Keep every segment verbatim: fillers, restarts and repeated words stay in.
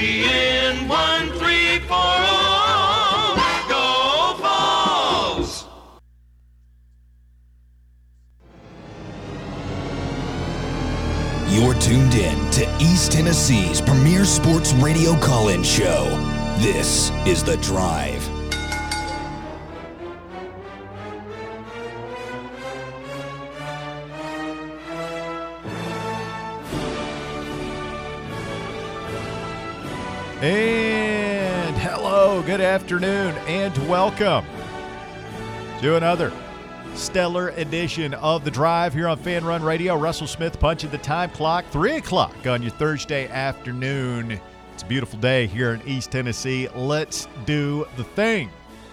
G N one three four zero. Go Vols! You're tuned in to East Tennessee's premier sports radio call-in show. This is The Drive. And hello, good afternoon, and welcome to another stellar edition of The Drive here on Fan Run Radio. Russell Smith punching the time clock, three o'clock on your Thursday afternoon. It's a beautiful day here in East Tennessee. Let's do the thing.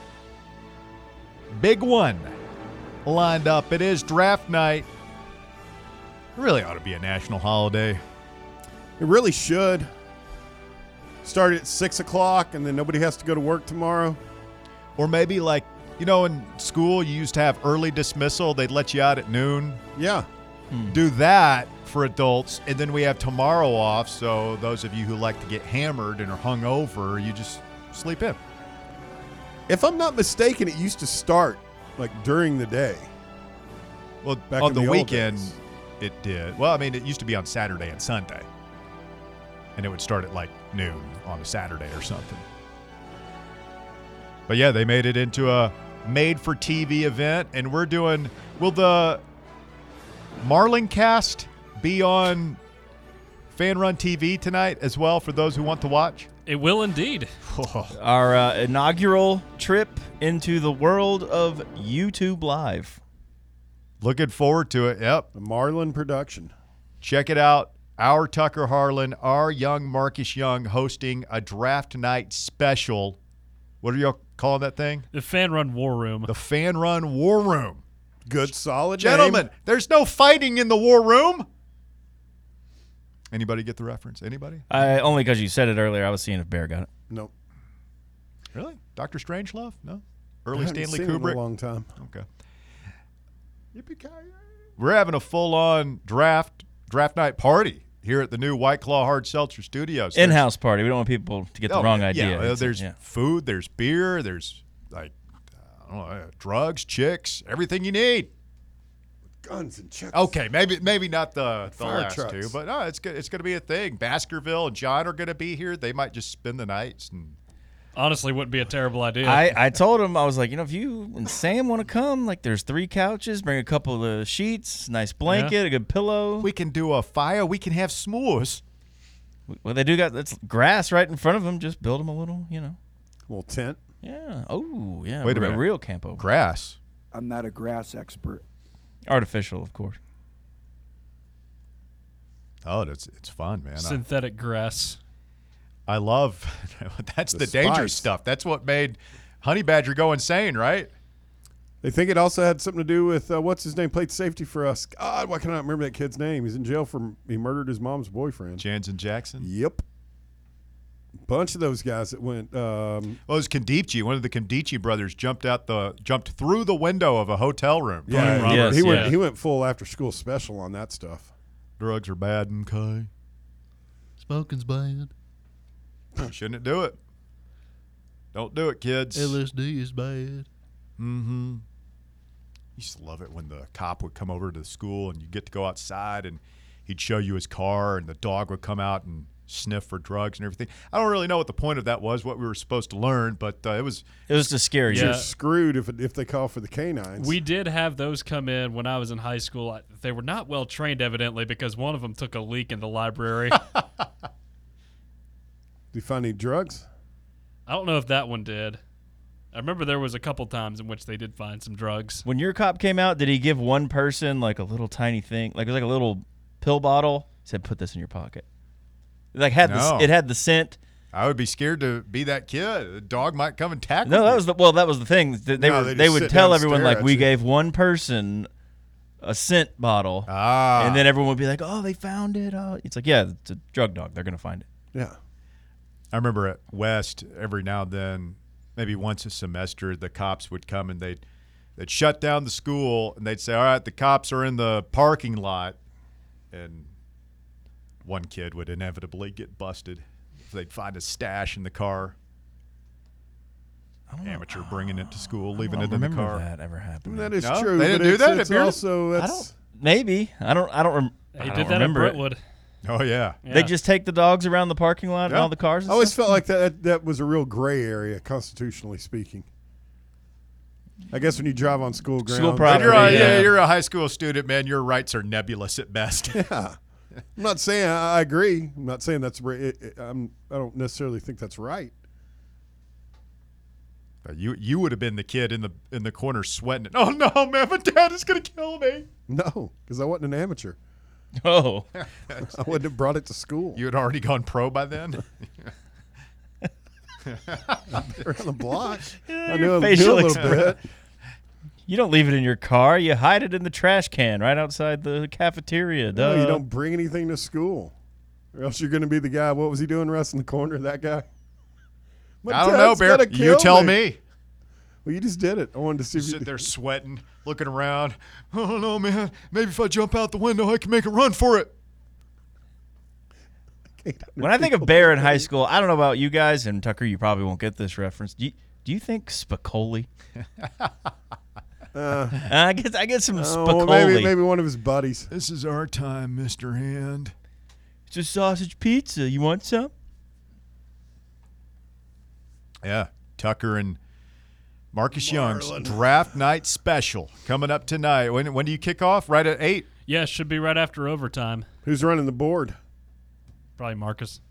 Big one lined up. It is draft night. It really ought to be a national holiday. It really should. Start at six o'clock and then nobody has to go to work tomorrow. Or maybe like, you know, in school you used to have early dismissal. They'd let you out at noon. Yeah. Hmm. Do that for adults, and then we have tomorrow off, so those of you who like to get hammered and are hungover, you just sleep in. If I'm not mistaken, it used to start like during the day. Well, Back on in the, the old weekend, days. it did. Well, I mean, it used to be on Saturday and Sunday, and it would start at like noon on a Saturday or something. But yeah, they made it into a made-for-T V event, and we're doing, will the Marlin Cast be on Fan Run T V tonight as well for those who want to watch? It will indeed. Our uh, inaugural trip into the world of YouTube Live. Looking forward to it. Yep. A Marlin production. Check it out. Our Tucker Harlan, our young Marcus Young hosting a draft night special. What are y'all calling that thing? The Fan Run War Room. The Fan Run War Room. Good, solid Gentlemen, name. there's no fighting in the war room. Anybody get the reference? Anybody? I only because you said it earlier. I was seeing if Bear got it. Nope. Really? Doctor Strangelove? No? I Early haven't Stanley seen it in Kubrick? a long time. Okay. We're having a full-on draft draft night party here at the new White Claw Hard Seltzer Studios. There's- In-house party. We don't want people to get the Oh, wrong yeah, idea. Yeah, It's- there's yeah. food, there's beer, there's like I don't know, drugs, chicks, everything you need. Guns and chips. Okay, maybe maybe not the, the Fire last trucks. two, but no, it's good. It's going to be a thing. Baskerville and John are going to be here. They might just spend the nights. And Honestly, wouldn't be a terrible idea. I, I told him, I was like, you know, if you and Sam want to come, like there's three couches, bring a couple of sheets, nice blanket, Yeah. a good pillow. we can do a fire. We can have s'mores. Well, they do got that's grass right in front of them. Just build them a little, you know. Little tent. Yeah. Oh, yeah. Wait a minute. real camp over. Grass. I'm not a grass expert. Artificial, of course. Oh, that's it's fun, man. I, Synthetic grass. I love that's the, The dangerous spice. stuff. That's what made Honey Badger go insane, right? They think it also had something to do with uh, what's his name played safety for us. God, why can I not remember that kid's name? He's in jail for he murdered his mom's boyfriend. Jansen Jackson. Yep. Bunch of those guys that went. Um, Well, it was Kandichi. One of the Kandichi brothers jumped out the jumped through the window of a hotel room. yeah, Tony he, Roberts, he went. yeah. He went full after school special on that stuff. Drugs are bad, okay? Smoking's bad. Shouldn't do it. Don't do it, kids. L S D is bad. Mm-hmm. Used to love it when the cop would come over to the school and you get to go outside and he'd show you his car and the dog would come out and sniff for drugs and everything. I don't really know what the point of that was, what we were supposed to learn, but uh, it was It was to scare you. Yeah. You're screwed if if they call for the canines. We did have those come in when I was in high school. I- They were not well trained, evidently, because one of them took a leak in the library. Did you find any drugs? I don't know if that one did. I remember there was a couple times in which they did find some drugs. When your cop came out, did he give one person like a little tiny thing, like it was like a little pill bottle? He said, "Put this in your pocket." Like had No. the it had the scent. I would be scared to be that kid. The dog might come and tackle No, me. that was the well. That was the thing. They, they No, were they they, just would sit tell down and everyone stare like at we you. gave one person a scent bottle, Ah. and then everyone would be like, "Oh, they found it." Oh. It's like, yeah, it's a drug dog. They're gonna find it. Yeah. I remember at West, every now and then, maybe once a semester, the cops would come and they'd, they'd shut down the school and they'd say, all right, the cops are in the parking lot. And one kid would inevitably get busted. if they'd find a stash in the car. Amateur bringing it to school, leaving I it don't in the remember car. that ever happening. That is No? true. They didn't but do it's, that It's at Bearden? also I that's don't. Maybe I don't. I don't. Rem- He I did don't that at remember it. Brentwood. Oh, yeah. Yeah. They just take the dogs around the parking lot and Yeah. all the cars. And I always stuff? felt like that that was a real gray area, constitutionally speaking. I guess when you drive on school grounds, School When property. you're, a, Yeah. yeah, you're a high school student, man. Your rights are nebulous at best. Yeah. I'm not saying I I agree. I'm not saying that's. It, it, I'm. I don't necessarily think that's right. But you you would have been the kid in the in the corner sweating. Oh no, man! My dad is gonna kill me. No, because I wasn't an amateur. Oh, I wouldn't have brought it to school. You had already gone pro by then. Around the block. I your knew, a- facial knew a little bit. you don't leave it in your car. You hide it in the trash can right outside the cafeteria. No, Duh. you don't bring anything to school, or else you're going to be the guy. What was he doing, Russ, in the corner? That guy. My I don't know, dad's Bear. gonna You kill tell me. Well, you just did it. I wanted to see if you Sitting there sweating, looking around. Oh no, man! Maybe if I jump out the window, I can make a run for it. When I think of Bear in high school, I don't know about you guys, and Tucker, you probably won't get this reference. Do you, do you think Spicoli? Uh, I get I get some oh, Spicoli. maybe maybe one of his buddies. This is our time, Mister Hand. It's a sausage pizza. You want some? Yeah, Tucker and Marcus Young's draft night special coming up tonight. When when do you kick off? Right at eight. Yeah, should be right after overtime. Who's running the board? Probably Marcus.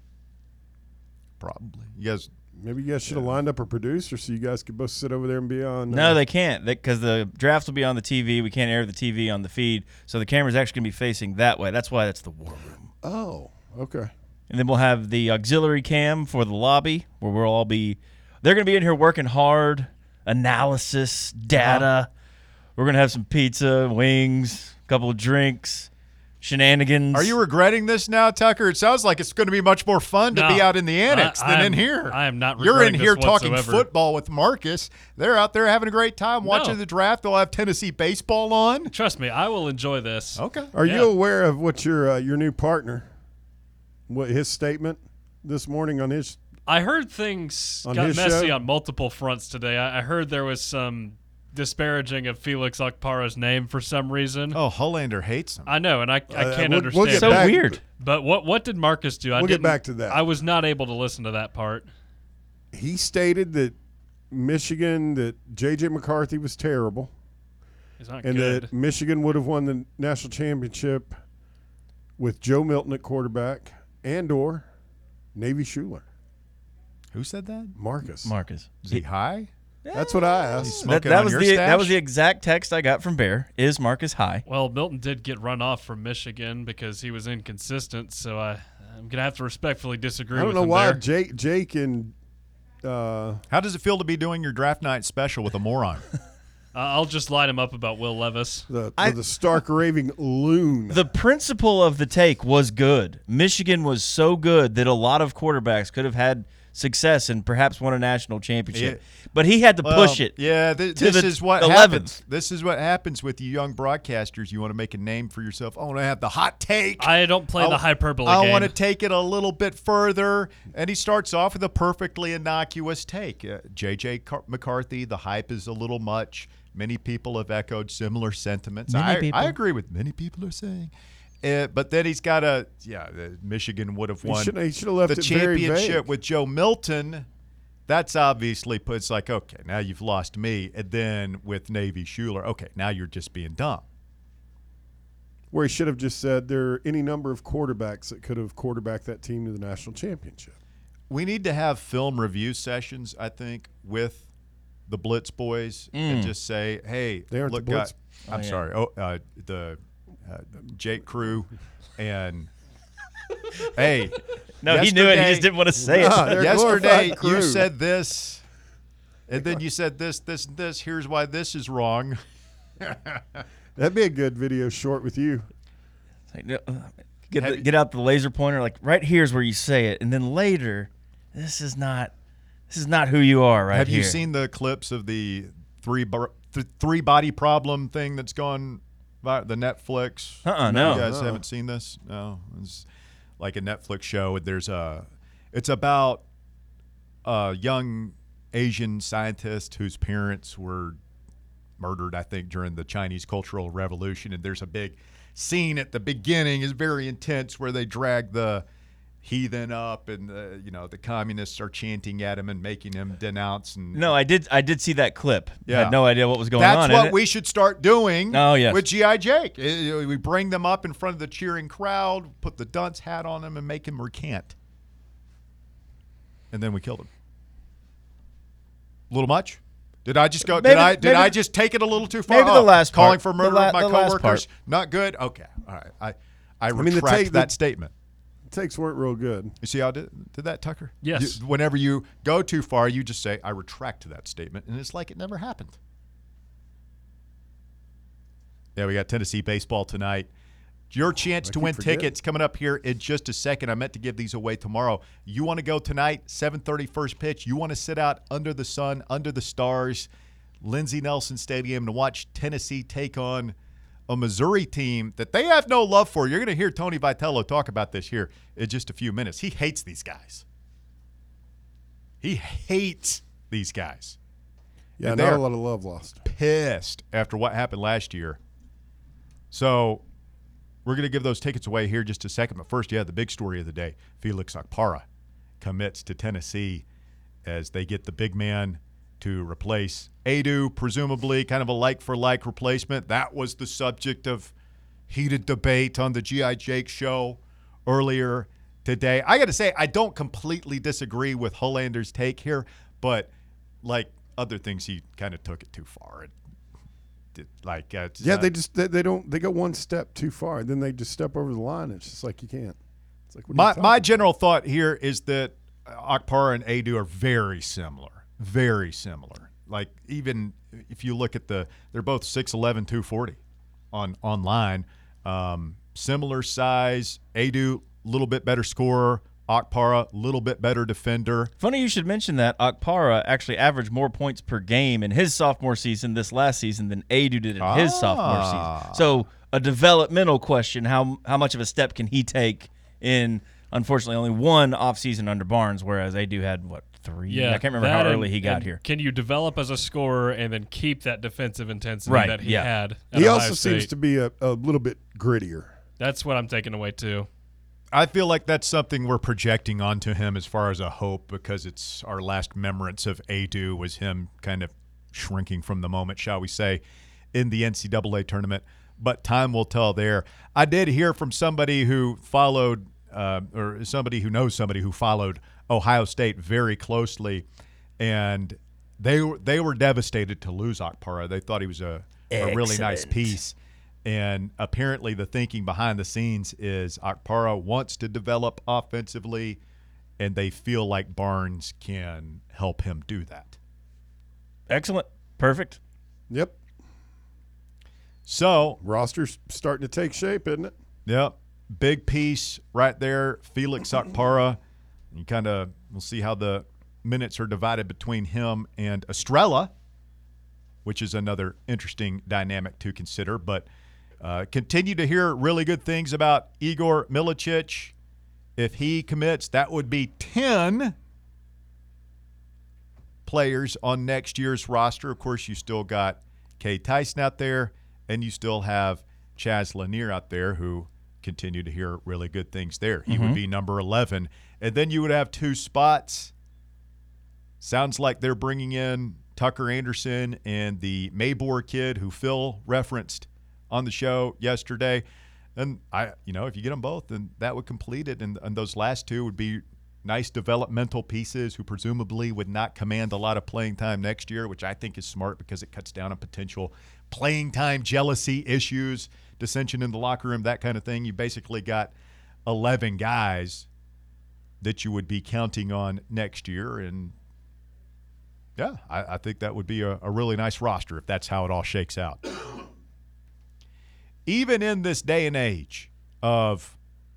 Probably. You guys. Maybe you guys should have lined up a producer so you guys could both sit over there and be on. No, uh, they can't because the drafts will be on the T V. We can't air the T V on the feed, so the camera's actually going to be facing that way. That's why that's the war room. Oh, okay. And then we'll have the auxiliary cam for the lobby where we'll all be – they're going to be in here working hard, analysis, data. We're going to have some pizza, wings, a couple of drinks, shenanigans. Are you regretting this now, Tucker? It sounds like it's going to be much more fun to No, be out in the annex I- than I in am- here. I am not You're in regretting here this talking whatsoever. football with Marcus. They're out there having a great time watching No. the draft. They'll have Tennessee baseball on. Trust me, I will enjoy this. Okay. Are Yeah. you aware of what your uh, your new partner, what his statement this morning on his? I heard things On got his messy show? on multiple fronts today. I, I heard there was some disparaging of Felix Okpara's name for some reason. Oh, Hollander hates him. I know, and I, I Uh, can't we'll- understand. we'll get so back- weird? But what what did Marcus do? I We'll get didn't- back to that. I was not able to listen to that part. He stated that Michigan, that J J McCarthy was terrible, He's not and good. that Michigan would have won the national championship with Joe Milton at quarterback and or Navy Schuler. Who said that? Marcus. Marcus? Is he high? That's what I asked. That, Smoking that on was your the that stash? was the exact text I got from Bear. Is Marcus high? Well, Milton did get run off from Michigan because he was inconsistent, so I, I'm going to have to respectfully disagree I don't with know him why there. Jake Jake and uh, How does it feel to be doing your draft night special with a moron? Uh, I'll just light him up about Will Levis. the I- the stark raving loon. The principle of the take was good. Michigan was so good that a lot of quarterbacks could have had success and perhaps won a national championship. Yeah. But he had to Well, push it. Yeah, th- to this the is what eleventh. happens. This is what happens with you young broadcasters. You want to make a name for yourself. I want to have the hot take. I don't play I- the hyperbole I game. want to take it a little bit further. And he starts off with a perfectly innocuous take. Uh, J J Car- McCarthy, the hype is a little much. Many people have echoed similar sentiments. Many I, people. I agree with many people are saying. Uh, but then he's got a, yeah, the Michigan would have He won shouldn't- he should have left the it very championship vague. with Joe Milton. That's obviously puts like, okay, now you've lost me. And then with Navy Schuler, okay, now you're just being dumb. Where he should have just said there are any number of quarterbacks that could have quarterbacked that team to the national championship. We need to have film review sessions, I think, with the Blitz boys and just say, hey, They aren't look, the Blitz- guy- I'm yeah. sorry, oh, uh, the uh, Jake Crew and hey. No, he knew it. He yesterday- just didn't want to say Nah, it. they're Yesterday, glorified crew. you said this, and then you said this, this, and this. Here's why this is wrong. That'd be a good video short with you. Like, no, uh, Get Have the, you- get out the laser pointer. Like right here's where you say it, and then later, this is not. This is not who you are right Have here. you seen the clips of the three bar, th- three body problem thing that's gone by the Netflix? Uh-uh, no. You guys Uh-uh. haven't seen this? No. It's like a Netflix show. There's a It's about a young Asian scientist whose parents were murdered, I think, during the Chinese Cultural Revolution. And there's a big scene at the beginning, is very intense, where they drag the heathen up, and the, you know, the communists are chanting at him and making him denounce. And No, I did. I did see that clip. Yeah. I had no idea what was going that's on. in what it. we should start doing. Oh, yes. With G I. Jake. Uh, We bring them up in front of the cheering crowd, put the dunce hat on him, and make him recant. And then we killed him. A little much? Did I just go? Maybe- did I did maybe- I just take it a little too far? maybe the Oh, last calling part. for The murder la- of my the last coworkers. part. Not good. Okay, all right. I I mean, the retract take- the- that statement. Takes weren't real good. You see how I did, did that, Tucker? Yes. You- whenever you go too far, you just say, I retract that statement, and it's like it never happened. Yeah, we got Tennessee baseball tonight. Your chance I to keep win forgetting. tickets coming up here in just a second. I meant to give these away tomorrow. You want to go tonight, seven thirty first pitch. You want to sit out under the sun, under the stars, Lindsey Nelson Stadium, to watch Tennessee take on a Missouri team that they have no love for. You're going to hear Tony Vitello talk about this here in just a few minutes. He hates these guys. He hates these guys. Yeah, And not they're a lot of love lost. pissed after what happened last year. So we're going to give those tickets away here in just a second. But first, yeah, the big story of the day, Felix Okpara commits to Tennessee as they get the big man to replace Adu, presumably kind of a like-for-like replacement. That was the subject of heated debate on the G I. Jake show earlier today. I got to say, I don't completely disagree with Hollander's take here, but like other things, he kind of took it too far. It, did, like, uh, Yeah, uh, they just they, they don't they go one step too far, then they just step over the line. It's just like you can't. It's like what are you My talking my about? general thought here is that Okpara and Adu are very similar. Very similar. Like, even if you look at the, they're both six eleven, two forty on online. Um, similar size. Adu, a little bit better scorer. Okpara, a little bit better defender. Funny you should mention that. Okpara actually averaged more points per game in his sophomore season this last season than Adu did in his sophomore Ah. season. So a developmental question, how how much of a step can he take in, unfortunately, only one offseason under Barnes, whereas Adu had, what, three? Yeah, I can't remember that how and- early he got and here. Can you develop as a scorer and then keep that defensive intensity Right, that he yeah. had? At He Ohio also seems State? to be a, a little bit grittier. That's what I'm taking away too. I feel like that's something we're projecting onto him as far as a hope, because it's our last remembrance of Adu was him kind of shrinking from the moment, shall we say, in the N C double A tournament. But time will tell there. I did hear from somebody who followed uh, or somebody who knows somebody who followed Ohio State very closely, and they were they were devastated to lose Okpara. They thought he was a, a really nice Excellent. piece. And apparently the thinking behind the scenes is Okpara wants to develop offensively, and they feel like Barnes can help him do that. Excellent. Perfect. Yep. So, Roster's starting to take shape, isn't it? yep, big piece right there, Felix Okpara. You kind of we'll see how the minutes are divided between him and Estrella, which is another interesting dynamic to consider. But uh, continue to hear really good things about Igor Milicic. If he commits, that would be ten players on next year's roster. Of course, you still got Kay Tyson out there, and you still have Chaz Lanier out there, who continue to hear really good things there. He would be number eleven. And then you would have two spots. Sounds like they're bringing in Tucker Anderson and the Maybor kid who Phil referenced on the show yesterday. And, I, you know, if you get them both, then that would complete it. And, and those last two would be nice developmental pieces who presumably would not command a lot of playing time next year, which I think is smart because it cuts down on potential playing time jealousy issues, dissension in the locker room, that kind of thing. You basically got eleven guys that you would be counting on next year. And, yeah, I, I think that would be a, a really nice roster if that's how it all shakes out. Even in this day and age of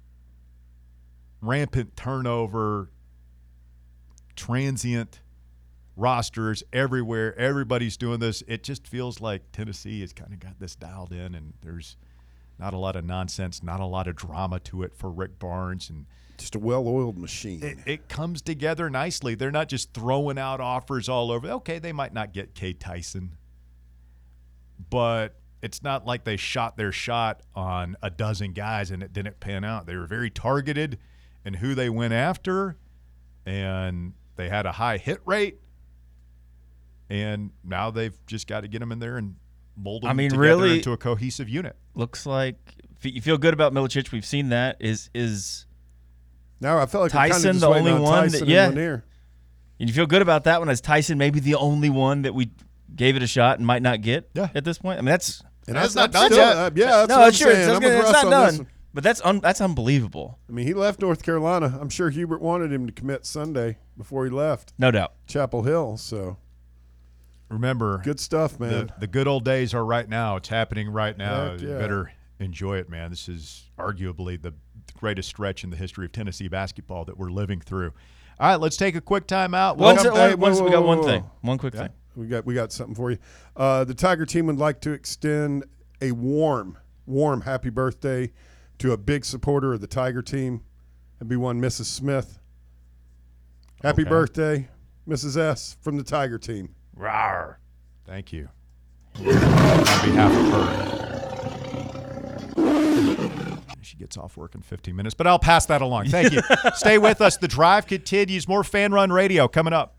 rampant turnover, transient rosters everywhere, everybody's doing this, it just feels like Tennessee has kind of got this dialed in, and there's Not a lot of nonsense, not a lot of drama to it for Rick Barnes. And just a well-oiled machine. It, it comes together nicely. They're not just throwing out offers all over. Okay, they might not get Kay Tyson, but it's not like they shot their shot on a dozen guys and it didn't pan out. They were very targeted in who they went after, and they had a high hit rate, and now they've just got to get them in there and mold them I mean, together really, into a cohesive unit. Looks like you feel good about Milicic. We've seen that. Is is now I felt like Tyson the only on one Tyson that yeah. And you feel good about that one? As Tyson maybe the only one that we gave it a shot and might not get yeah. at this point? I mean, that's and that's, that's not done still, yet. Uh, yeah, that's no, what it's I'm sure. saying. It's, I'm it's, with it's Russ not on this done. one. But that's un, that's unbelievable. I mean, he left North Carolina. I'm sure Hubert wanted him to commit Sunday before he left. No doubt. Chapel Hill. So remember, good stuff, man. The, the good old days are right now. It's happening right now. Heck You yeah. better enjoy it, man. This is arguably the greatest stretch in the history of Tennessee basketball that we're living through. All right, let's take a quick timeout. One, Welcome- one, hey, one, whoa, we got whoa, one whoa. thing. One quick Yeah. thing. We got we got something for you. Uh, the Tiger team would like to extend a warm, warm happy birthday to a big supporter of the Tiger team. That'd be one Missus Smith. Happy Okay. birthday, Missus S. from the Tiger team. Rawr. Thank you. On behalf of her. She gets off work in fifteen minutes, but I'll pass that along. Thank you. Stay with us. The drive continues. More Fan Run Radio coming up.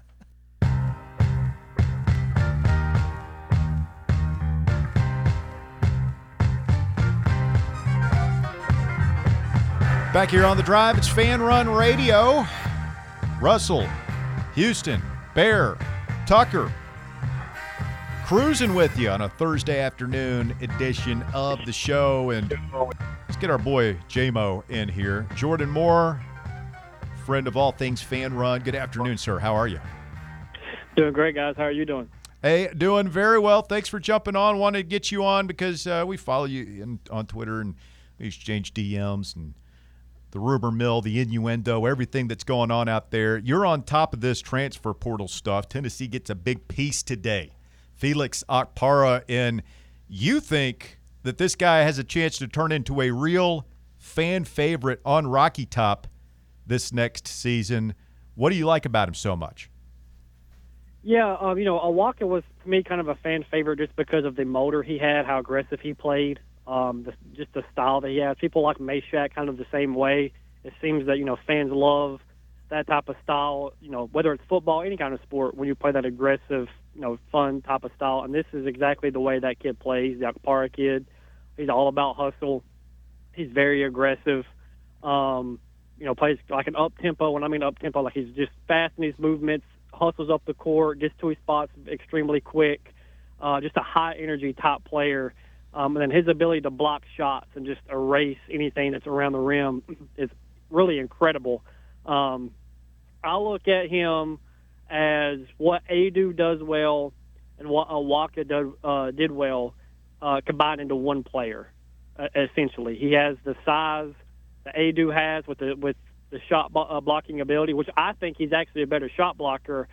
Back here on the drive, it's Fan Run Radio. Russell, Houston, Bear, Tucker, cruising with you on a Thursday afternoon edition of the show. And let's get our boy J-Mo in here. Jordan Moore, friend of all things Fan Run. Good afternoon, sir. How are you? Doing great, guys. How are you doing? Hey, doing very well. Thanks for jumping on. Wanted to get you on because uh, we follow you in, on Twitter, and we exchange D Ms and the rumor mill, the innuendo, everything that's going on out there. You're on top of this transfer portal stuff. Tennessee gets a big piece today. Felix Okpara, and you think that this guy has a chance to turn into a real fan favorite on Rocky Top this next season. What do you like about him so much? Yeah, um, you know, Awaka was, to me, kind of a fan favorite just because of the motor he had, how aggressive he played. Um, the, just the style that he has. People like Meshack kind of the same way. It seems that, you know, fans love that type of style, you know, whether it's football, any kind of sport, when you play that aggressive, you know, fun type of style. And this is exactly the way that kid plays, the Okpara kid. He's all about hustle. He's very aggressive. Um, you know, plays like an up-tempo. When I mean up-tempo, like he's just fast in his movements, hustles up the court, gets to his spots extremely quick. Uh, just a high-energy top player. Um, and then his ability to block shots and just erase anything that's around the rim is really incredible. Um, I look at him as what Adu does well and what Awaka do, uh, did well uh, combined into one player, uh, essentially. He has the size that Adu has with the with the shot bo- uh, blocking ability, which I think he's actually a better shot blocker.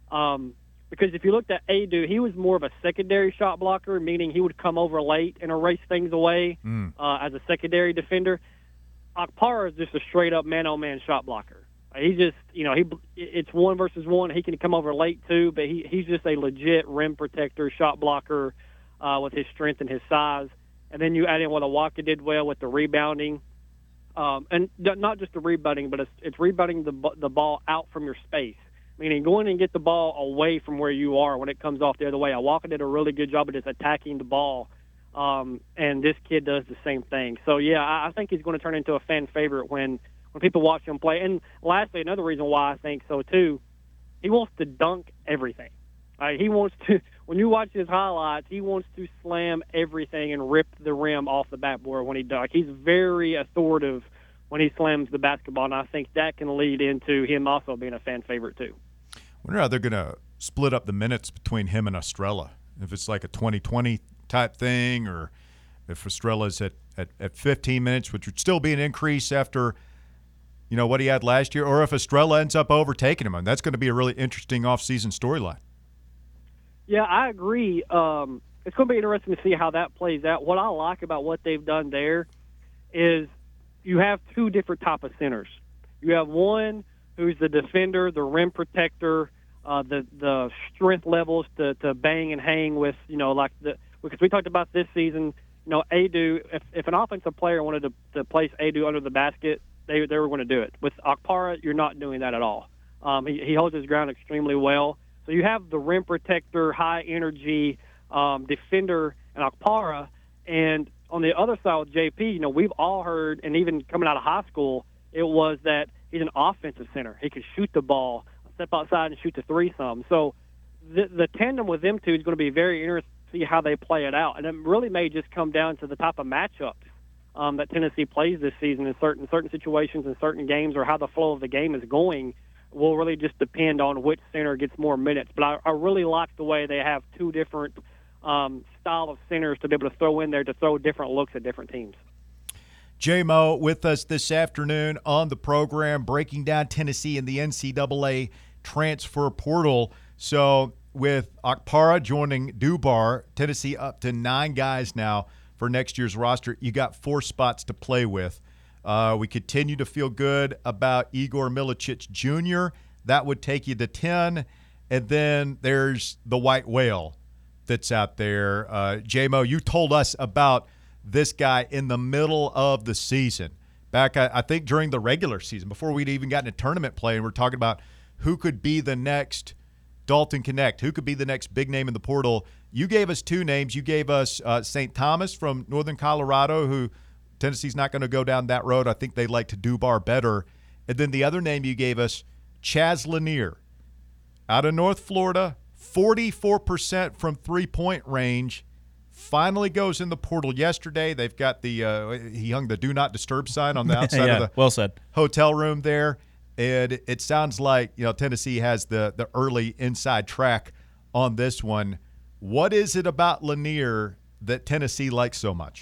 Um Because if you looked at Adu, he was more of a secondary shot blocker, meaning he would come over late and erase things away Mm. uh, as a secondary defender. Okpara is just a straight-up man-on-man shot blocker. Uh, He just, you know, he it's one versus one. He can come over late too, but he he's just a legit rim protector, shot blocker uh, with his strength and his size. And then you add in what Awaka did well with the rebounding, um, and not just the rebounding, but it's, it's rebounding the the ball out from your space. Meaning going and get the ball away from where you are when it comes off the other way. Awaka did a really good job of just attacking the ball, um, and this kid does the same thing. So, yeah, I, I think he's going to turn into a fan favorite when, when people watch him play. And lastly, another reason why I think so, too, he wants to dunk everything. Uh, he wants to – when you watch his highlights, he wants to slam everything and rip the rim off the backboard when he dunks. He's very authoritative when he slams the basketball, and I think that can lead into him also being a fan favorite, too. I wonder how they're going to split up the minutes between him and Estrella. If it's like a twenty twenty type thing, or if Estrella's at, at, at fifteen minutes, which would still be an increase after, you know, what he had last year, or if Estrella ends up overtaking him. And that's going to be a really interesting offseason storyline. Yeah, I agree. Um, it's going to be interesting to see how that plays out. What I like about what they've done there is you have two different type of centers. You have one who's the defender, the rim protector, uh, the the strength levels to, to bang and hang with, you know, like the because we talked about this season, you know, Adu, if, if an offensive player wanted to, to place Adu under the basket, they they were going to do it. With Okpara, you're not doing that at all. Um, he, he holds his ground extremely well. So you have the rim protector, high energy um, defender, and Okpara, and on the other side with J P, you know, we've all heard, and even coming out of high school, it was that he's an offensive center. He can shoot the ball, step outside and shoot the three-some. So the, the tandem with them two is going to be very interesting to see how they play it out. And it really may just come down to the type of matchups um, that Tennessee plays this season in certain certain situations in certain games, or how the flow of the game is going will really just depend on which center gets more minutes. But I, I really like the way they have two different um, style of centers to be able to throw in there to throw different looks at different teams. J-Mo with us this afternoon on the program, breaking down Tennessee and the N C double A transfer portal. So with Okpara joining Dubar, Tennessee up to nine guys now for next year's roster. You got four spots to play with. Uh, we continue to feel good about Igor Milicic Junior That would take you to ten. And then there's the white whale that's out there. Uh, J-Mo, you told us about this guy in the middle of the season. Back, I, I think, during the regular season, before we'd even gotten to tournament play, and we're talking about who could be the next Dalton Connect, who could be the next big name in the portal. You gave us two names. You gave us uh, Saint Thomas from Northern Colorado, who Tennessee's not going to go down that road. I think they like to Dubar better. And then the other name you gave us, Chaz Lanier, out of North Florida, forty-four percent from three-point range. Finally goes in the portal yesterday. They've got the uh, – he hung the do not disturb sign on the outside yeah, of the well said. hotel room there. And it sounds like, you know, Tennessee has the, the early inside track on this one. What is it about Lanier that Tennessee likes so much?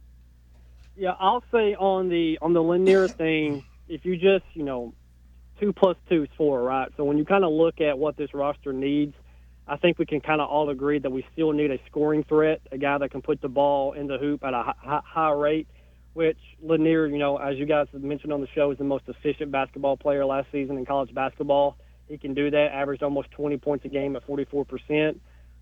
Yeah, I'll say on the on the Lanier thing, if you just, you know, two plus two is four, right? So when you kind of look at what this roster needs, I think we can kind of all agree that we still need a scoring threat, a guy that can put the ball in the hoop at a high, high rate, which Lanier, you know, as you guys have mentioned on the show, is the most efficient basketball player last season in college basketball. He can do that, averaged almost twenty points a game at forty-four percent.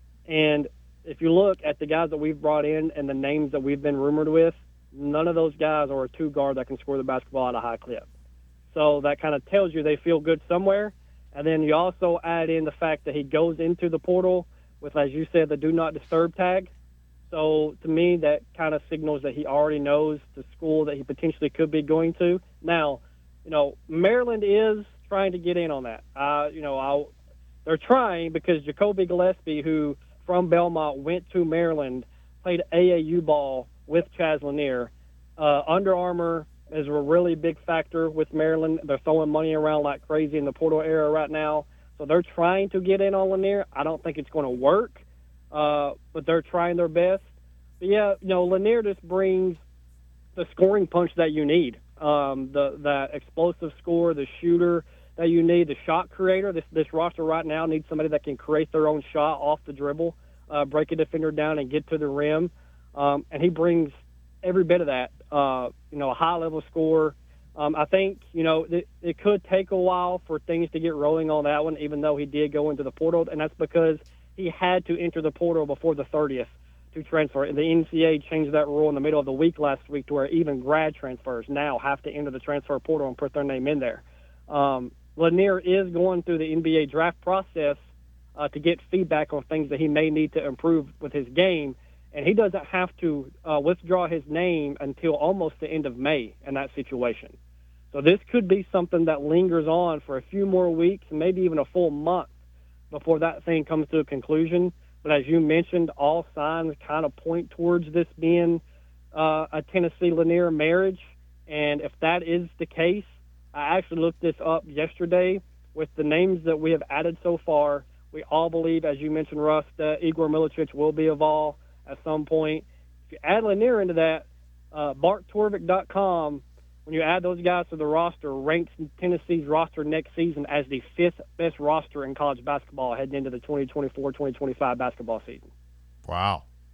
And if you look at the guys that we've brought in and the names that we've been rumored with, none of those guys are a two guard that can score the basketball at a high clip. So that kind of tells you they feel good somewhere. And then you also add in the fact that he goes into the portal with, as you said, the do not disturb tag. So to me, that kind of signals that he already knows the school that he potentially could be going to. Now, you know, Maryland is trying to get in on that. Uh, you know, I'll, they're trying because Jacoby Gillespie, who from Belmont went to Maryland, played A A U ball with Chaz Lanier. Uh, Under Armour is a really big factor with Maryland. They're throwing money around like crazy in the portal era right now. So they're trying to get in on Lanier. I don't think it's going to work, uh, but they're trying their best. But, yeah, you know, Lanier just brings the scoring punch that you need, um, the, the explosive scorer, the shooter that you need, the shot creator. This, this roster right now needs somebody that can create their own shot off the dribble, uh, break a defender down and get to the rim. Um, and he brings every bit of that, uh, you know, a high-level scorer. Um, I think, you know, it, it could take a while for things to get rolling on that one, even though he did go into the portal, and that's because he had to enter the portal before the thirtieth to transfer. The N C double A changed that rule in the middle of the week last week to where even grad transfers now have to enter the transfer portal and put their name in there. Um, Lanier is going through the N B A draft process uh, to get feedback on things that he may need to improve with his game, and he doesn't have to uh, withdraw his name until almost the end of May in that situation. So this could be something that lingers on for a few more weeks, maybe even a full month before that thing comes to a conclusion. But as you mentioned, all signs kind of point towards this being uh, a Tennessee-Lanier marriage. And if that is the case, I actually looked this up yesterday. With the names that we have added so far, we all believe, as you mentioned, Russ, that Igor Milicic will be a Vol at some point. If you add Lanier into that, uh, Bart Torvik dot com, when you add those guys to the roster, ranks Tennessee's roster next season as the fifth best roster in college basketball heading into the twenty twenty-four twenty twenty-five basketball season. Wow.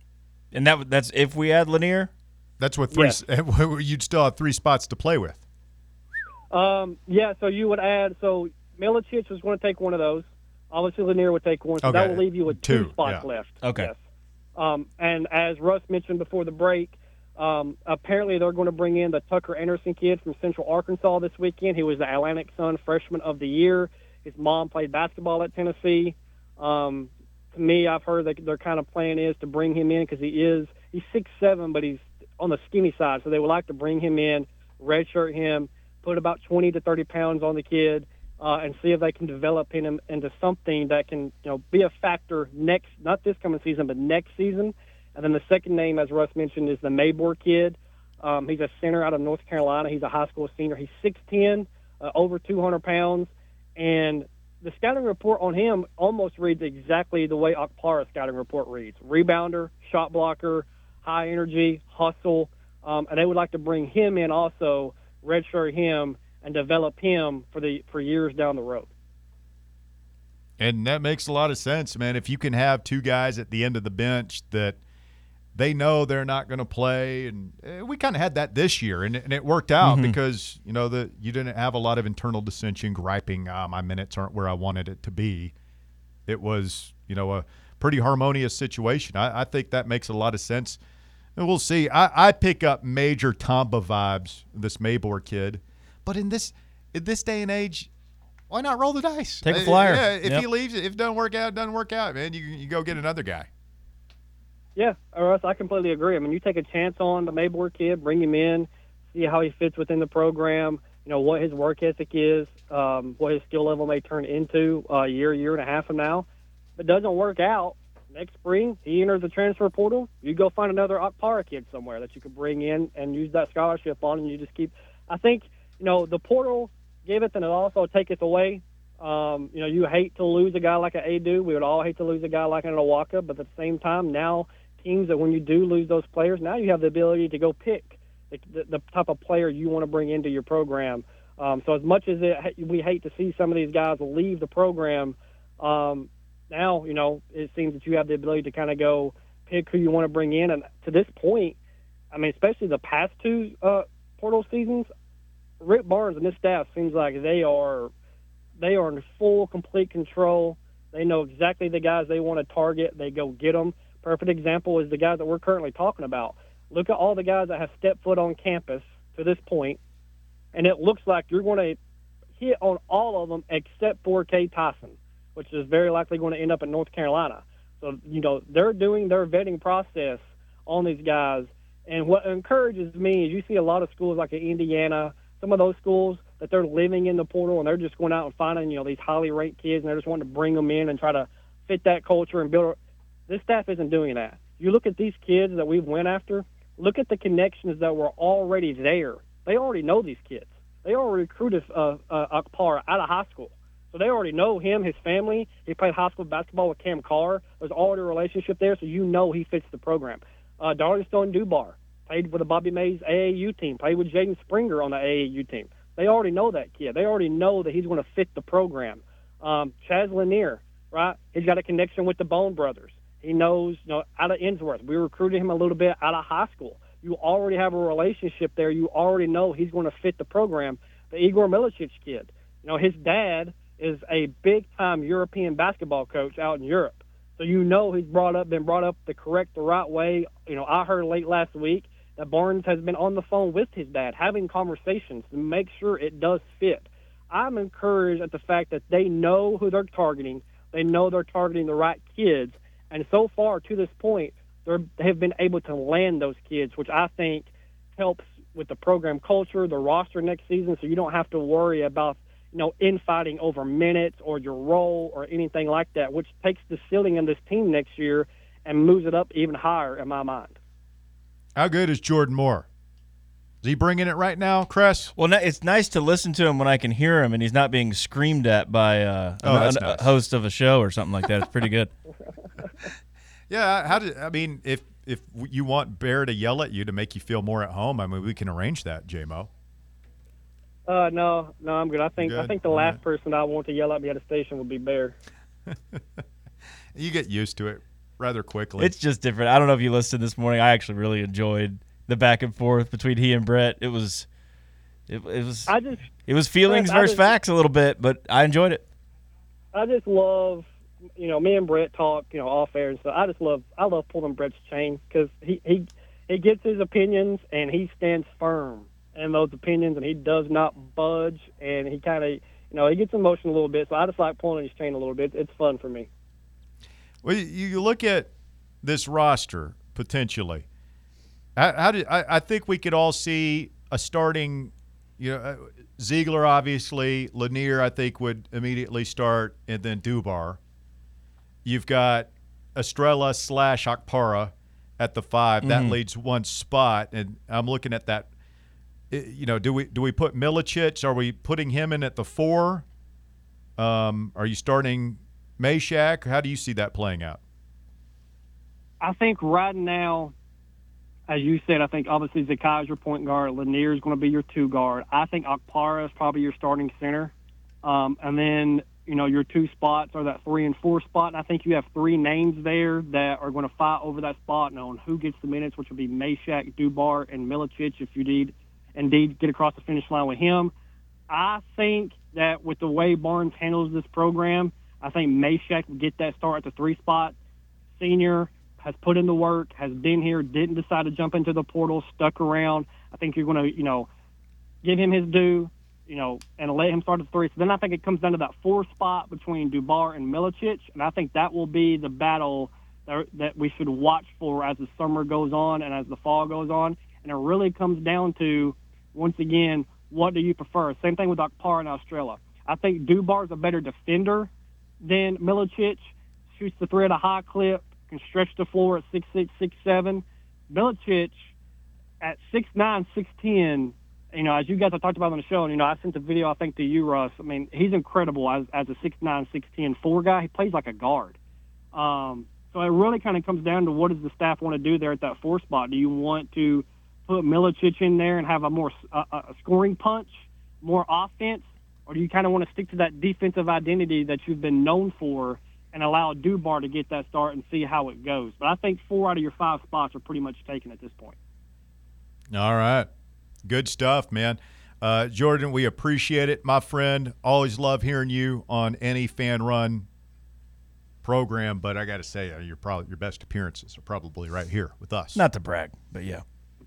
And that that's if we add Lanier? That's what three. Yes. You'd still have three spots to play with. Um, yeah, so you would add, so Milicic was going to take one of those. Obviously, Lanier would take one, so that Okay. will leave you with two, Two, spots yeah. left. Okay. Yes. Um, and as Russ mentioned before the break, um, apparently they're going to bring in the Tucker Anderson kid from Central Arkansas this weekend. He was the Atlantic Sun Freshman of the Year. His mom played basketball at Tennessee. Um, to me, I've heard that their kind of plan is to bring him in because he is he's six seven, but he's on the skinny side. So they would like to bring him in, redshirt him, put about twenty to thirty pounds on the kid, uh, and see if they can develop him into something that can, you know, be a factor next, not this coming season, but next season. And then the second name, as Russ mentioned, is the Maybor kid. Um, he's a center out of North Carolina. He's a high school senior. He's six ten, uh, over two hundred pounds, and the scouting report on him almost reads exactly the way Okpara's scouting report reads. Rebounder, shot blocker, high energy, hustle, um, and they would like to bring him in also, redshirt him, and develop him for the for years down the road. And that makes a lot of sense, man. If you can have two guys at the end of the bench that they know they're not going to play, and eh, we kind of had that this year, and, and it worked out Mhm. because you know the you didn't have a lot of internal dissension, griping, ah, my minutes aren't where I wanted it to be. It was you know a pretty harmonious situation. I, I think that makes a lot of sense. And we'll see. I, I pick up major Tomba vibes, this Maybor kid, but in this in this day and age, why not roll the dice? Take a Uh, flyer. Yeah, if Yep. he leaves, if it doesn't work out, it doesn't work out, man. You you go get another guy. Yeah, Russ, I completely agree. I mean, you take a chance on the Maybor kid, bring him in, see how he fits within the program, you know, what his work ethic is, um, what his skill level may turn into a year, year and a half from now. If it doesn't work out, next spring, he enters the transfer portal, you go find another Okpara kid somewhere that you could bring in and use that scholarship on, and you just keep – I think, you know, the portal giveth and it also taketh away. Um, you know, you hate to lose a guy like an Adu. We would all hate to lose a guy like an Awaka, but at the same time, now teams that when you do lose those players, now you have the ability to go pick the, the, the type of player you want to bring into your program. Um, so as much as it, we hate to see some of these guys leave the program, um, now, you know, it seems that you have the ability to kind of go pick who you want to bring in. And to this point, I mean, especially the past two uh, portal seasons, Rick Barnes and his staff seems like they are they are in full, complete control. They know exactly the guys they want to target. They go get them. Perfect example is the guys that we're currently talking about. Look at all the guys that have stepped foot on campus to this point, and it looks like you're going to hit on all of them except for Kay Tyson, which is very likely going to end up in North Carolina. So, you know, they're doing their vetting process on these guys. And what encourages me is you see a lot of schools like in Indiana, some of those schools that they're living in the portal and they're just going out and finding, you know, these highly ranked kids and they're just wanting to bring them in and try to fit that culture and build. This staff isn't doing that. You look at these kids that we've went after, look at the connections that were already there. They already know these kids. They already recruited uh, uh, Akpar out of high school. So they already know him, his family. He played high school basketball with Cam Carr. There's already a relationship there, so you know he fits the program. Uh, Darlington Stone Dubar played with the Bobby Mays A A U team, played with Jaden Springer on the A A U team. They already know that kid. They already know that he's going to fit the program. Um, Chaz Lanier, right? He's got a connection with the Bone Brothers. He knows, you know, out of Innsworth. We recruited him a little bit out of high school. You already have a relationship there. You already know he's going to fit the program. The Igor Milicic kid, you know, his dad is a big-time European basketball coach out in Europe. So you know he's brought up, been brought up the correct, the right way. You know, I heard late last week that Barnes has been on the phone with his dad, having conversations to make sure it does fit. I'm encouraged at the fact that they know who they're targeting. They know they're targeting the right kids. And so far, to this point, they're, they have been able to land those kids, which I think helps with the program culture, the roster next season, so you don't have to worry about, you know, infighting over minutes or your role or anything like that, which takes the ceiling of this team next year and moves it up even higher in my mind. How good is Jordan Moore? Is he bringing it right now, Cress? Well, it's nice to listen to him when I can hear him and he's not being screamed at by uh, Oh, a, that's a nice. host of a show or something like that. It's pretty good. Yeah, how did I mean if if you want Bear to yell at you to make you feel more at home, I mean we can arrange that, J-Mo. Uh, no, no, I'm good. I think I Good? think the All last right. person I want to yell at me at a station would be Bear. You get used to it. rather quickly. It's just different. I don't know if you listened this morning. I actually really enjoyed the back and forth between he and Brett. It was, it, it was, I just, it was feelings I versus just- facts a little bit, but I enjoyed it. I just love, you know, me and Brett talk, you know, off air and stuff. I just love, I love pulling Brett's chain because he, he, he gets his opinions and he stands firm in those opinions and he does not budge and he kind of, you know, he gets emotional a little bit. So I just like pulling his chain a little bit. It's fun for me. Well, you, you look at this roster potentially. How, how did I, I think we could all see a starting, you know, uh, Ziegler obviously, Lanier I think would immediately start, and then Dubar. You've got Estrella slash Akpara at the five. That Mhm. leaves one spot, and I'm looking at that. I- You know, do we do we put Milicic? Are we putting him in at the four? Um, are you starting Meshack? How do you see that playing out? I think right now, as you said, I think obviously Zakai's your point guard. Lanier is going to be your two guard. I think Akpara is probably your starting center. Um, and then, you know, your two spots are that three and four spot. And I think you have three names there that are going to fight over that spot and on who gets the minutes, which will be Meshack, Dubar, and Milicic if you need indeed get across the finish line with him. I think that with the way Barnes handles this program, I think Meshack will get that start at the three spot. Senior has put in the work, has been here, didn't decide to jump into the portal, stuck around. I think you're going to, you know, give him his due, you know, and let him start at the three. So then I think it comes down to that four spot between Dubar and Milicic, and I think that will be the battle that, that we should watch for as the summer goes on and as the fall goes on. And it really comes down to, once again, what do you prefer? Same thing with Akpara and Estrella. I think Dubar's a better defender than Milicic, shoots the three at a high clip, can stretch the floor at six six, six seven. Milicic at six nine, six ten, you know, as you guys have talked about on the show, and, you know, I sent the video, I think, to you, Russ. I mean, he's incredible as, as a six nine, six ten four guy. He plays like a guard. Um, so it really kind of comes down to what does the staff want to do there at that four spot. Do you want to put Milicic in there and have a more uh, a scoring punch, more offense, or do you kind of want to stick to that defensive identity that you've been known for and allow Dubar to get that start and see how it goes? But I think four out of your five spots are pretty much taken at this point. All right. Good stuff, man. Uh, Jordan, we appreciate it, my friend. Always love hearing you on any fan run program, but I got to say, uh, your probably your best appearances are probably right here with us. Not to brag, but yeah.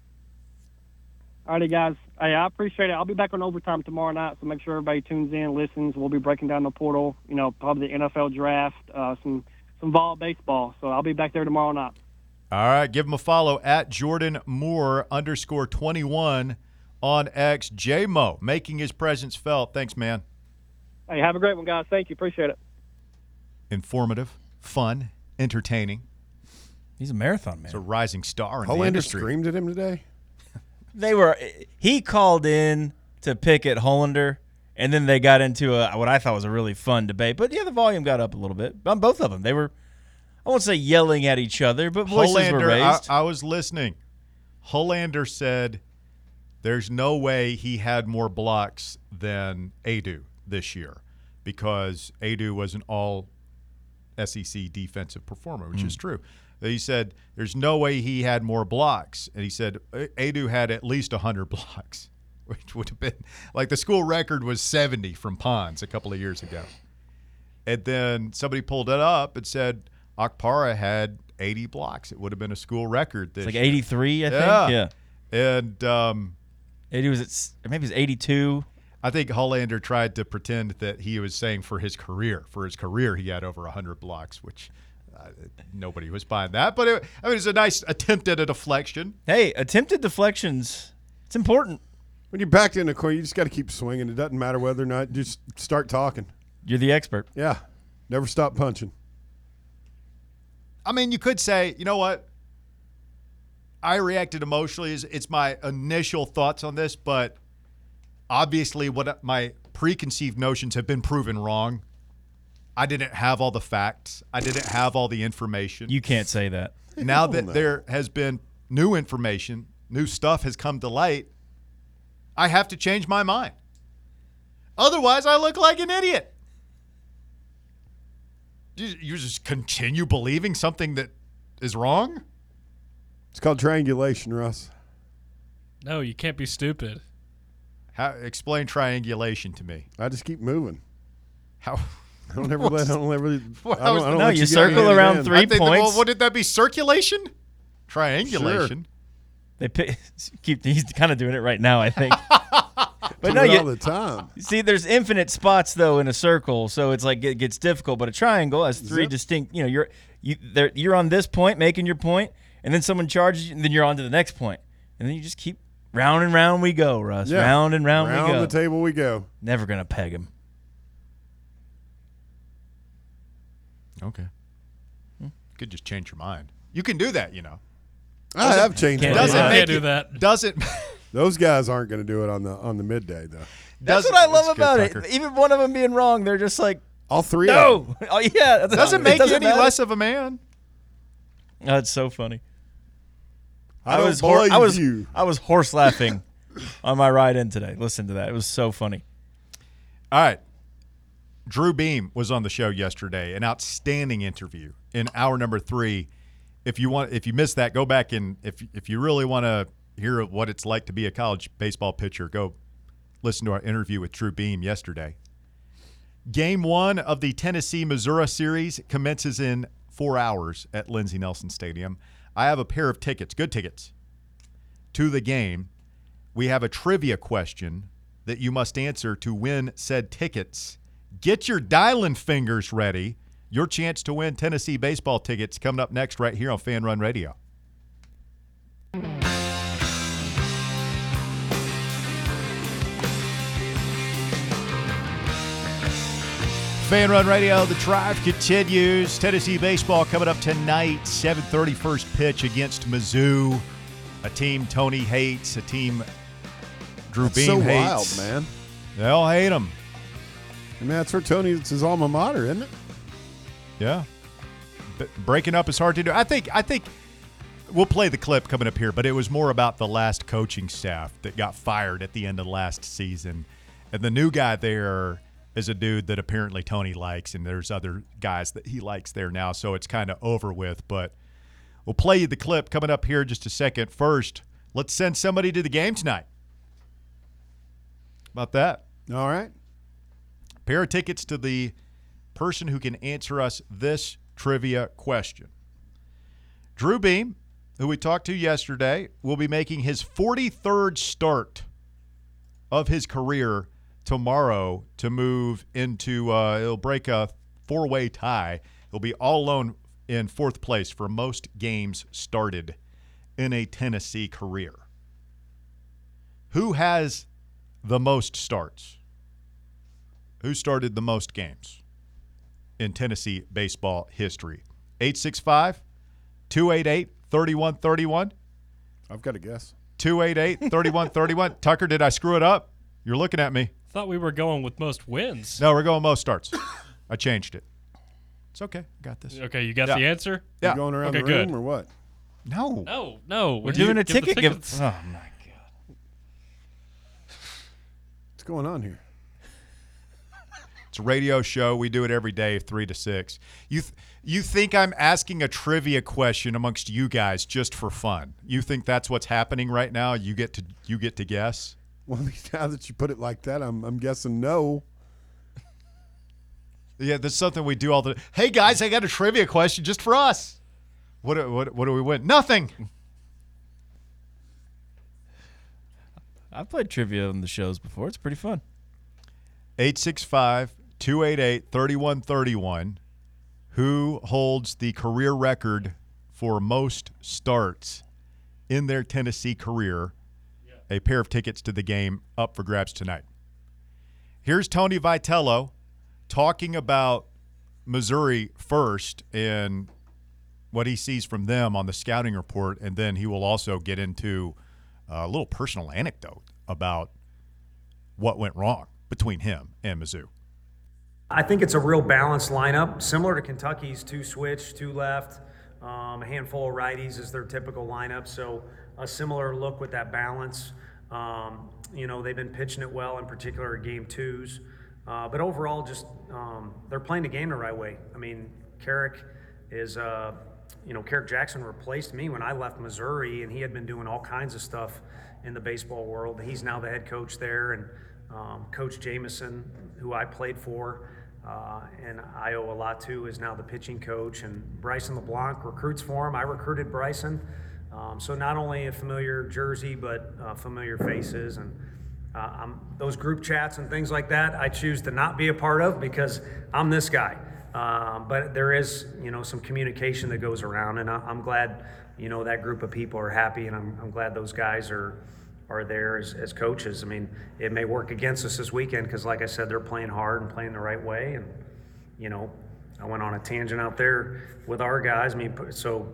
All righty, guys. Hey, I appreciate it. I'll be back on overtime tomorrow night, so make sure everybody tunes in, listens. We'll be breaking down the portal, you know, probably the N F L draft, uh, some some vol baseball. So I'll be back there tomorrow night. All right, give him a follow at Jordan Moore underscore twenty-one on X. J-Mo making his presence felt. Thanks, man. Hey, have a great one, guys. Thank you. Appreciate it. Informative, fun, entertaining. He's a marathon man. He's a rising star in the Hollander industry. screamed at him today. They were he called in to pick at Hollander, and then they got into a what I thought was a really fun debate. But yeah, the volume got up a little bit on both of them. They were, I won't say yelling at each other, but voices Hollander, were raised. I, I was listening. Hollander said there's no way he had more blocks than Adu this year because Adu was an all S E C defensive performer, which Mm. is true. He said there's no way he had more blocks. And he said Adu had at least one hundred blocks, which would have been like the school record was seventy from Pons a couple of years ago. And then somebody pulled it up and said Akpara had eighty blocks. It would have been a school record this It's like year. eighty-three, I Yeah. think. Yeah. And um, Adu was at s- or maybe it was eighty-two. I think Hollander tried to pretend that he was saying for his career. For his career, he had over one hundred blocks, which uh, nobody was buying that. But it, I mean, it's a nice attempt at a deflection. Hey, attempted deflections. It's important. When you're backed in the corner, you just got to keep swinging. It doesn't matter whether or not. Just start talking. You're the expert. Yeah. Never stop punching. I mean, you could say, you know what? I reacted emotionally. It's- It's my initial thoughts on this, but obviously what my preconceived notions have been proven wrong. I didn't have all the facts. I didn't have all the information. You can't say that. Now Hell that no. there has been new information, new stuff has come to light, I have to change my mind. Otherwise, I look like an idiot. You, you just continue believing something that is wrong? It's called triangulation, Russ. No, you can't be stupid. How explain triangulation to me? I just keep moving. How? I don't ever let. I don't ever. What I don't, was- I don't No, let you get circle handed around in. three I think that- well, points. wouldn't that be circulation? Triangulation. They pick, keep. He's kind of doing it right now, I think. But Do no, it you all the time. see, there's infinite spots though in a circle, so it's like it gets difficult. But a triangle has three Zip. distinct. You know, you're you there. You're on this point, making your point, and then someone charges you, and then you're on to the next point, and then you just keep round and round we go, Russ. Yeah. Round and round, Round we go. the table we go. Never gonna peg him. Okay. Could just change your mind. You can do that, you know. I have changed. can't my do Doesn't that. mind. make Can't do it- that. Doesn't. Those guys aren't going to do it on the on the midday though. That's doesn't- what I love that's good, about Tucker. it. Even one of them being wrong, they're just like, All three. Of them. no. Oh yeah, that's Doesn't it make doesn't you any matter. less of a man. Oh, it's so funny. I don't was hor- I believe was you. I was horse laughing on my ride in today. Listen to that. It was so funny. All right. Drew Beam was on the show yesterday. An outstanding interview in hour number three. If you want, if you missed that, go back and if if you really want to hear what it's like to be a college baseball pitcher, go listen to our interview with Drew Beam yesterday. Game one of the Tennessee-Missouri series commences in four hours at Lindsey Nelson Stadium. I have a pair of tickets, good tickets, to the game. We have a trivia question that you must answer to win said tickets. Get your dialing fingers ready. Your chance to win Tennessee baseball tickets coming up next right here on Fan Run Radio. Fan Run Radio, the drive continues. Tennessee baseball coming up tonight, seven thirty first pitch against Mizzou, a team Tony hates, a team Drew That's Beam so hates. wild, man. They all hate him. I mean, that's for Tony. It's his alma mater, isn't it? Yeah. B- breaking up is hard to do. I think I think we'll play the clip coming up here, but it was more about the last coaching staff that got fired at the end of last season. And the new guy there is a dude that apparently Tony likes, and there's other guys that he likes there now, so it's kind of over with. But we'll play you the clip coming up here in just a second. First, let's send somebody to the game tonight. About that. All right. Pair of tickets to the person who can answer us this trivia question. Drew Beam, who we talked to yesterday, will be making his forty-third start of his career tomorrow to move into, uh, it'll break a four-way tie. He'll be all alone in fourth place for most games started in a Tennessee career. Who has the most starts? Who started the most games in Tennessee baseball history? eight six five, two eight eight, three one three one. I've got a guess. two eight eight, three one three one. Tucker, did I screw it up? You're looking at me. Thought we were going with most wins. No, we're going most starts. I changed it. It's okay. Got this. Okay, you got Yeah. the answer? Yeah. You going around Okay, the room good. or what? No. No, no. We're doing a ticket give. Oh my god. What's going on here? It's a radio show. We do it every day, three to six. You th- you think I'm asking a trivia question amongst you guys just for fun? You think that's what's happening right now? You get to you get to guess. Well, now that you put it like that, I'm I'm guessing no. Yeah, that's something we do all the. Hey guys, I got a trivia question just for us. What do- what what do we win? Nothing. I've played trivia on the shows before. It's pretty fun. eight six five, two eight eight, three one three one. Who holds the career record for most starts in their Tennessee career? A pair of tickets to the game up for grabs tonight. Here's Tony Vitello talking about Missouri first and what he sees from them on the scouting report, and then he will also get into a little personal anecdote about what went wrong between him and Mizzou. I think it's a real balanced lineup, similar to Kentucky's two switch, two left, um, a handful of righties is their typical lineup. So a similar look with that balance. Um, you know, they've been pitching it well, in particular game twos. Uh, but overall, just um, they're playing the game the right way. I mean, Carrick is, uh, you know, Carrick Jackson replaced me when I left Missouri, and he had been doing all kinds of stuff in the baseball world. He's now the head coach there, and um, Coach Jameson, who I played for, uh, and I owe a lot to, is now the pitching coach. And Bryson LeBlanc recruits for him. I recruited Bryson. Um, so not only a familiar jersey, but uh, familiar faces. And uh, I'm, those group chats and things like that, I choose to not be a part of because I'm this guy. Um, but there is, you know, some communication that goes around, and I, I'm glad, you know, that group of people are happy, and I'm, I'm glad those guys are are there as, as coaches. I mean, it may work against us this weekend because, like I said, they're playing hard and playing the right way. And, you know, I went on a tangent out there with our guys. I mean, so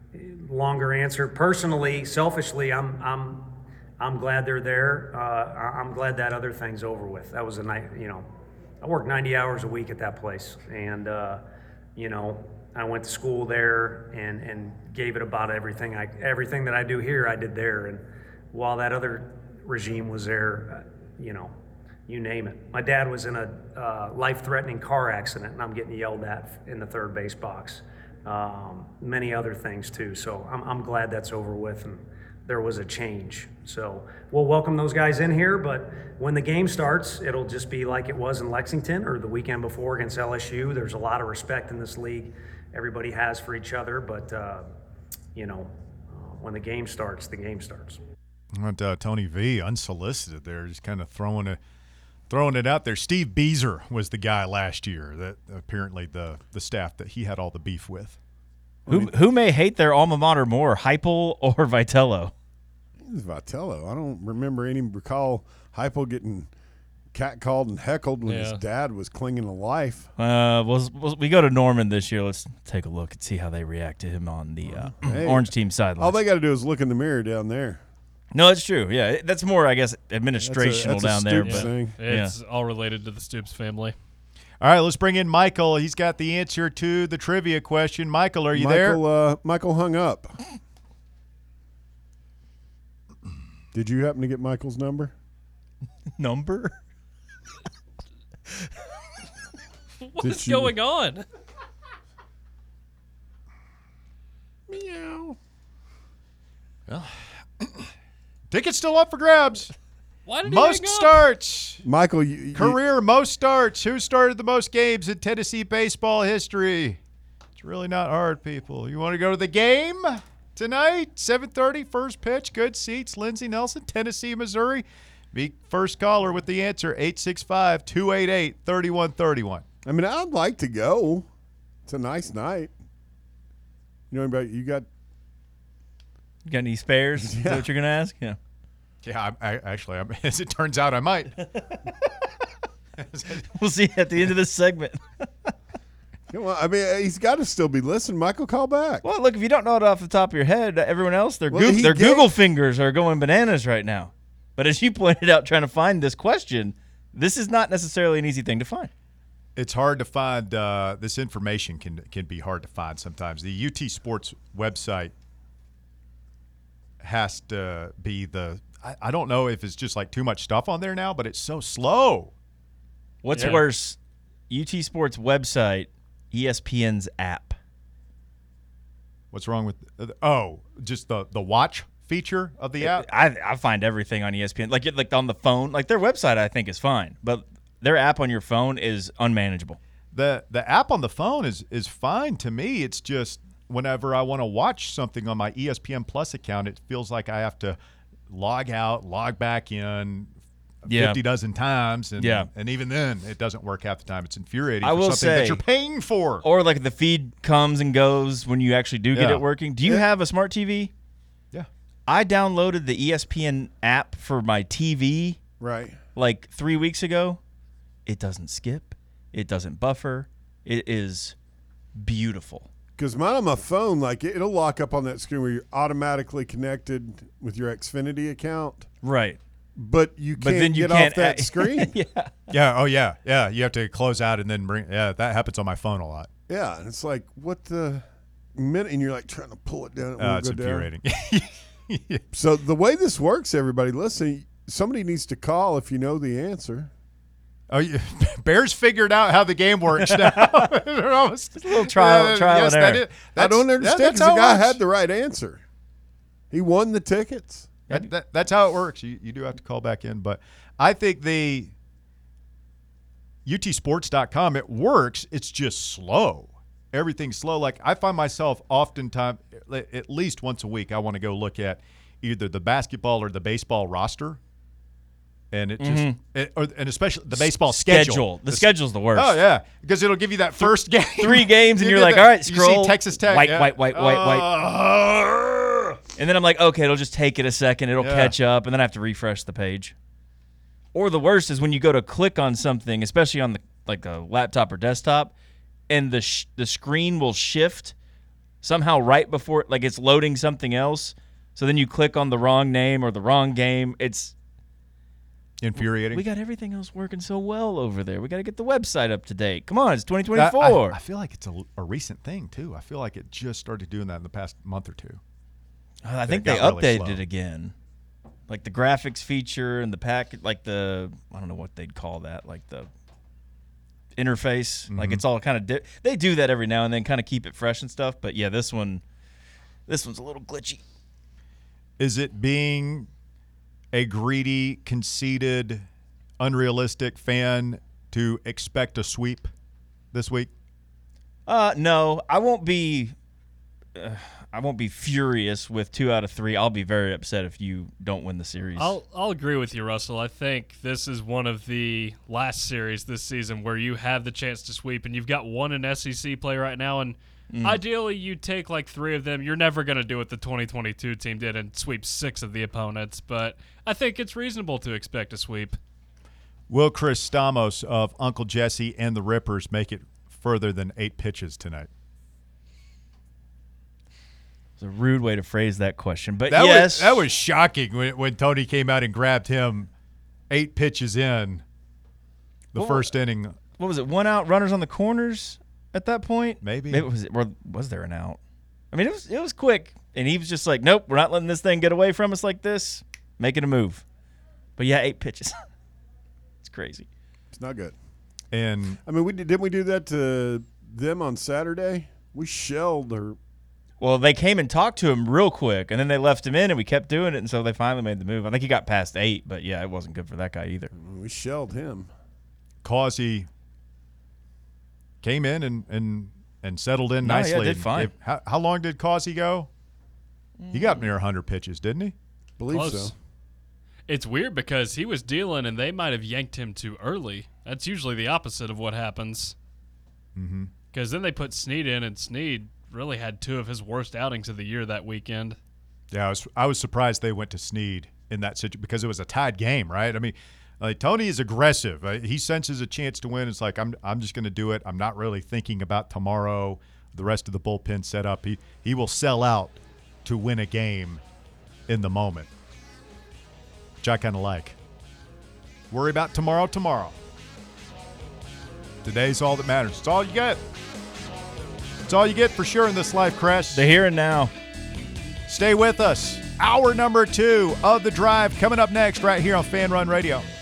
longer answer. Personally, selfishly, I'm I'm I'm glad they're there. Uh, I'm glad that other thing's over with. That was a night, you know. I worked ninety hours a week at that place, and uh, you know, I went to school there and, and gave it about everything. I everything that I do here, I did there. And while that other regime was there, uh, you know, you name it. My dad was in a uh, life-threatening car accident, and I'm getting yelled at in the third base box. Um, many other things too. So I'm I'm glad that's over with, and there was a change. So we'll welcome those guys in here, but when the game starts, it'll just be like it was in Lexington or the weekend before against L S U. There's a lot of respect in this league. Everybody has for each other, but, uh, you know, uh, when the game starts, the game starts. And, uh, Tony V, unsolicited there, just kind of throwing it, throwing it out there. Steve Beezer was the guy last year that apparently the, the staff that he had all the beef with. Who, who may hate their alma mater more, Heupel or Vitello? It's Vitello. I don't remember any recall Heupel getting catcalled and heckled when Yeah. his dad was clinging to life. Uh, we'll, we'll, we go to Norman this year. Let's take a look and see how they react to him on the uh, Hey, Orange team sideline. All they got to do is look in the mirror down there. No, it's true. Yeah, it- that's more, I guess, administrational that's a down there. Stoops But thing. It's all related to the Stoops family. All right, let's bring in Michael. He's got the answer to the trivia question. Michael, are you Michael, there? uh, Michael hung up. Did you happen to get Michael's number? number? What Did is you- going on? Meow. Well, ticket's still up for grabs. Why did he Most hang up? starts. Michael, you, you, Career most starts. Who started the most games in Tennessee baseball history? It's really not hard, people. You want to go to the game tonight? seven thirty, first pitch, good seats. Lindsey Nelson, Tennessee, Missouri. Be first caller with the answer, eight six five, two eight eight, three one three one. I mean, I'd like to go. It's a nice night. You know anybody? You got? You got any spares? Is that what you're going to ask? Yeah. Yeah, I, I actually, I'm, as it turns out, I might. We'll see at the end of this segment. Come on, I mean, he's got to still be listening. Michael, call back. Well, look, if you don't know it off the top of your head, everyone else, their, Well, Goog- he their gave- Google fingers are going bananas right now. But as you pointed out, trying to find this question, this is not necessarily an easy thing to find. It's hard to find. Uh, this information can can be hard to find sometimes. The U T Sports website has to be the. I, I don't know if it's just like too much stuff on there now, but it's so slow. What's Yeah. worse, U T Sports website, E S P N's app? What's wrong with? Oh, just the the watch feature of the app. I I find everything on E S P N, like like on the phone. Like their website, I think is fine, but their app on your phone is unmanageable. The the app on the phone is is fine to me. It's just whenever I want to watch something on my E S P N Plus account, it feels like I have to log out, log back in Yeah. fifty dozen times, and Yeah. and even then, it doesn't work half the time. It's infuriating I for will something that say- you're paying for. Or like the feed comes and goes when you actually do get Yeah. it working. Do you have a smart T V? Yeah. I downloaded the E S P N app for my T V Right. like three weeks ago. It doesn't skip. It doesn't buffer. It is beautiful. Because mine on my phone, like it- it'll lock up on that screen where you're automatically connected with your Xfinity account, Right. but you can't But then you get can't off that a- screen. yeah. Yeah. Oh yeah. Yeah. You have to close out and then bring. Yeah, that happens on my phone a lot. Yeah, and it's like what the minute, and you're like trying to pull it down. It Uh, won't it's go down. infuriating. So the way this works, everybody, listen. Somebody needs to call if you know the answer. Oh, you, Bears figured out how the game works now. They're almost, Just a little trial, uh, trial yes, and that error. is- I that's- don't yeah, understand that's because how the it guy works. had the right answer. He won the tickets. That, that, that's how it works. You you do have to call back in, but I think the U T sports dot com, it works. It's just slow. Everything's slow. Like I find myself oftentimes, at least once a week, I want to go look at either the basketball or the baseball roster. And it just, Mhm. it, or, and especially the baseball schedule. Schedule. The s- schedule's the worst. Oh yeah, because it'll give you that first game, Three games, and You you're get like, that- all right, you scroll. see Texas Tech, White, yeah. white, white, white, white. Uh, And then I'm like, okay, it'll just take it a second. It'll Yeah. catch up, and then I have to refresh the page. Or the worst is when you go to click on something, especially on the like a laptop or desktop, and the sh- the screen will shift somehow right before, like it's loading something else. So then you click on the wrong name or the wrong game. It's Infuriating. we got everything else working so well over there. We got to get the website up to date. Come on, it's twenty That- I, twenty-four. I feel like it's a, a recent thing too. I feel like it just started doing that in the past month or two. Uh, I it think they got really updated slow. it again. Like the graphics feature and the pack, like the, I don't know what they'd call that, like the interface. Like Mhm. it's all kind of, di- they do that every now and then, kind of keep it fresh and stuff. But yeah, this one, this one's a little glitchy. Is it being a greedy, conceited, unrealistic fan to expect a sweep this week? Uh, no, I won't be, uh, I won't be furious with two out of three. I'll be very upset if you don't win the series. I'll I'll agree with you, Russell. I think this is one of the last series this season where you have the chance to sweep, and you've got one in S E C play right now, and Mm. ideally you take like three of them. You're never going to do what the twenty twenty-two team did and sweep six of the opponents, but I think it's reasonable to expect a sweep. Will Chris Stamos of Uncle Jesse and the Rippers make it further than eight pitches tonight? It's a rude way to phrase that question, but That yes. was, that was shocking when, when Tony came out and grabbed him eight pitches in the What first inning. What was it? One out, runners on the corners at that point? Maybe. Maybe was it, or was there an out? I mean, it was it was quick, and he was just like, "Nope, we're not letting this thing get away from us like this. Making a move." But yeah, eight pitches. It's crazy. It's not good. And I mean, we did, didn't we do that to them on Saturday? We shelled or Well, they came and talked to him real quick, and then they left him in, and we kept doing it, and so they finally made the move. I think he got past eight, but yeah, it wasn't good for that guy either. we shelled him. Causey came in and and, and settled in No, yeah, nicely. did and fine. gave- how, how long did Causey go? He got near one hundred pitches, didn't he? Believe Close. so. It's weird because he was dealing and they might have yanked him too early. That's usually the opposite of what happens. Mm-hmm. Because then they put Snead in, and Snead really had two of his worst outings of the year that weekend. Yeah, I was I was surprised they went to Snead in that situation because it was a tied game, right? I mean, like Tony is aggressive. Uh, he senses a chance to win. It's like I'm I'm just going to do it. I'm not really thinking about tomorrow. The rest of the bullpen set up. He he will sell out to win a game in the moment, which I kind of like. Worry about tomorrow tomorrow. Today's all that matters. It's all you get. It's all you get for sure in this life, Chris. The here and now. Stay with us. Hour number two of The Drive coming up next right here on Fan Run Radio.